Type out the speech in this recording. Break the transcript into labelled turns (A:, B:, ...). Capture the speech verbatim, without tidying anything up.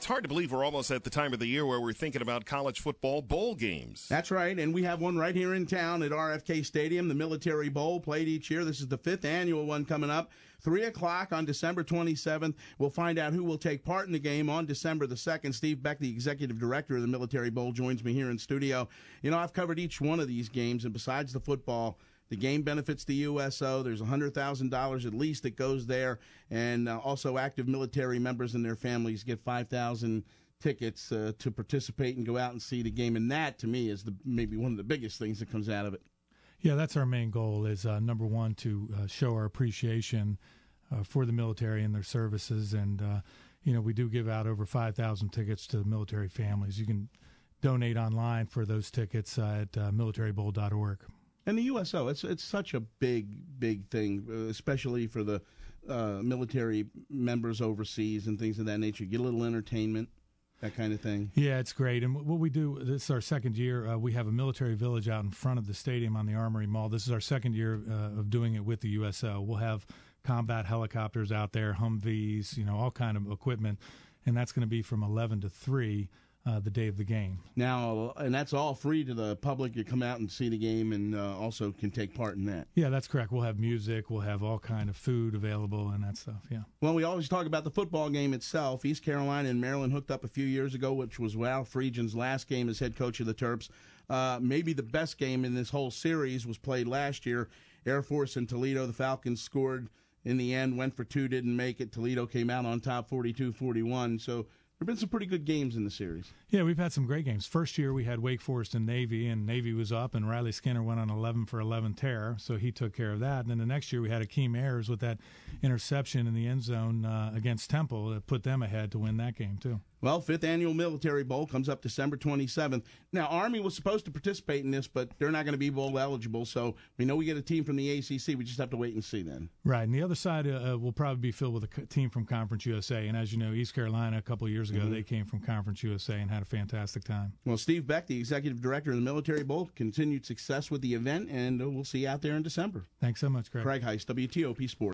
A: It's hard to believe we're almost at the time of the year where we're thinking about college football bowl games.
B: That's right, and we have one right here in town at R F K Stadium, the Military Bowl, played each year. This is the fifth annual one coming up. three o'clock on December twenty-seventh. We'll find out who will take part in the game on December the second. Steve Beck, the executive director of the Military Bowl, joins me here in studio. You know, I've covered each one of these games, and besides the football, the game benefits the U S O. There's one hundred thousand dollars at least that goes there, and uh, also active military members and their families get five thousand tickets uh, to participate and go out and see the game. And that, to me, is the maybe one of the biggest things that comes out of it.
C: Yeah, that's our main goal is, uh, number one, to uh, show our appreciation uh, for the military and their services. And, uh, you know, we do give out over five thousand tickets to military families. You can donate online for those tickets uh, at uh, military bowl dot org.
B: And the U S O, it's it's such a big, big thing, uh, especially for the uh, military members overseas and things of that nature. Get a little entertainment, that kind of thing.
C: Yeah, it's great. And what we do, this is our second year, uh, we have a military village out in front of the stadium on the Armory Mall. This is our second year uh, of doing it with the U S O. We'll have combat helicopters out there, Humvees, you know, all kind of equipment. And that's going to be from eleven to three. Uh, the day of the game.
B: Now, and that's all free to the public. You come out and see the game and uh, also can take part in that.
C: Yeah, that's correct. We'll have music. We'll have all kind of food available and that stuff, yeah.
B: Well, we always talk about the football game itself. East Carolina and Maryland hooked up a few years ago, which was Ralph Friedgen's last game as head coach of the Terps. Uh, maybe the best game in this whole series was played last year. Air Force and Toledo. The Falcons scored in the end, went for two, didn't make it. Toledo came out on top forty-two forty-one. So there have been some pretty good games in the series.
C: Yeah, we've had some great games. First year we had Wake Forest and Navy, and Navy was up, and Riley Skinner went on eleven for eleven tear, so he took care of that. And then the next year we had Akeem Ayers with that interception in the end zone uh, against Temple that put them ahead to win that game, too.
B: Well, fifth Annual Military Bowl comes up December twenty-seventh. Now, Army was supposed to participate in this, but they're not going to be bowl eligible, so we know we get a team from the A C C. We just have to wait and see then.
C: Right, and the other side uh, will probably be filled with a co- team from Conference U S A. And as you know, East Carolina, a couple of years ago, mm-hmm. they came from Conference U S A and had a fantastic time.
B: Well, Steve Beck, the executive director of the Military Bowl, continued success with the event, and uh, we'll see you out there in December.
C: Thanks so much, Craig.
B: Craig Heist, W T O P Sports.